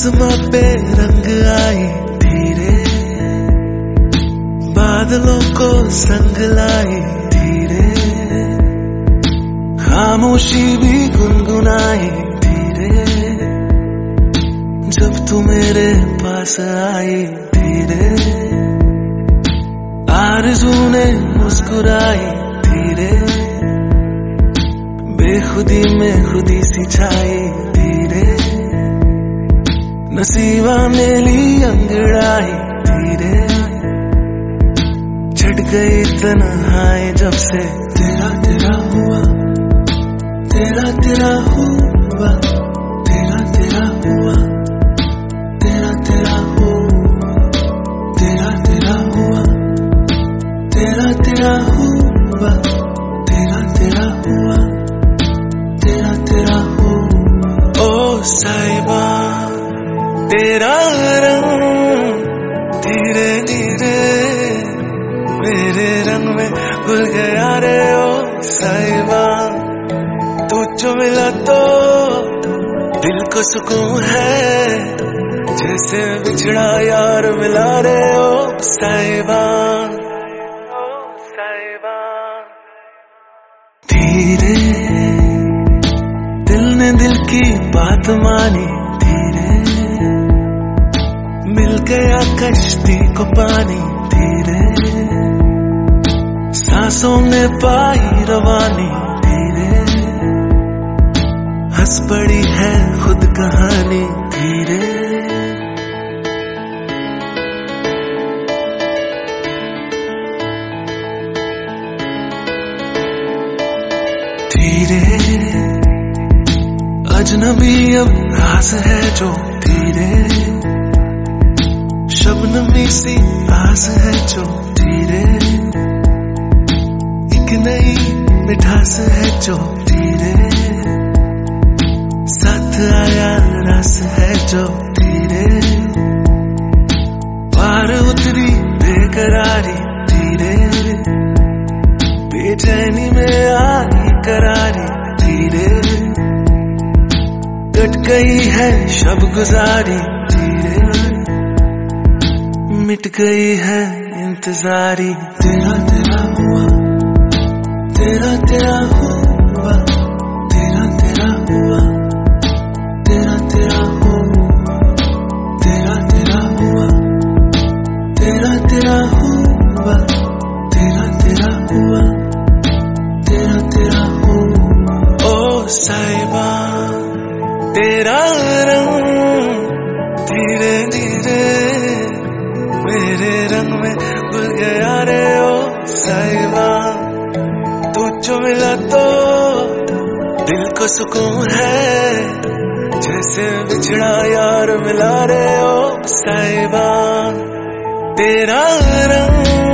आसमां पे रंग आए धीरे, बादलों को संग लाए धीरे, खामोशी भी गुनगुनाए धीरे, जब तू मेरे पास आई धीरे, आरज़ू ने मुस्कुराई धीरे, बेखुदी में खुदी सी छाई धीरे, नसीबा में ली अंगड़ाई धीरे, छट गई तन्हाई जब से तेरा तेरा हुआ, तेरा तेरा हुआ, तेरा तेरा हुआ, तेरा तेरा हुआ, तेरा तेरा हुआ, तेरा तेरा हुआ, तेरा तेरा हुआ, तेरा तेरा हुआ। ओ साहिबा तेरा रंग धीरे धीरे मेरे रंग में घुल गया रे। ओ साहिबा तू जो मिला तो दिल को सुकून है, जैसे बिछड़ा यार मिला रे। ओ साहिबा धीरे दिल ने दिल की बात मानी धीरे, मिल गया कश्ती को पानी धीरे, सांसों में पाई रवानी धीरे, हंस पड़ी है खुद कहानी धीरे। धीरे अजनबी अब राज है जो धीरे, शबनमी सी आस है जो धीरे, एक नई मिठास है जो धीरे, साथ आया रस है जो धीरे, पार उतरी बेकरारी धीरे, बेचैनी में आई करारी धीरे, कट गई है शब गुजारी धीरे, मिट गई है इंतजारी। तेरा तेरा हुआ, तेरा तेरा हुआ, तेरा तेरा हुआ, तेरा तेरा हुआ, तेरा तेरा हुआ, तेरा तेरा हुआ, तेरा तेरा हुआ, तेरा तेरा हुआ। ओ साहिबा तेरा रंग धीरे धीरे मेरे रंग में घुल गया रे। ओ साहिबा तू जो मिला तो दिल को सुकून है, जैसे बिछड़ा यार मिला रे। ओ साहिबा तेरा रंग